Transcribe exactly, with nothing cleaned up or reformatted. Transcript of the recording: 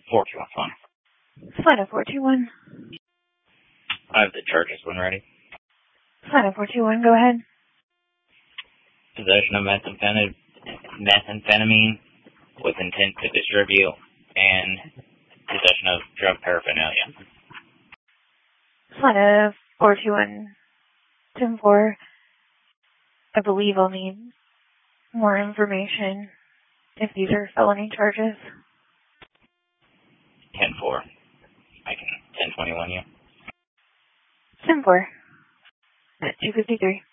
four two one phone. Flight four two one. I have the charges when ready. Flight four two one, go ahead. Possession of methamphetamine, methamphetamine with intent to distribute, and possession of drug paraphernalia. Flight four two one, ten four. I believe I'll need more information if these are felony charges. ten four. I can ten twenty-one you. ten four. At two fifty-three.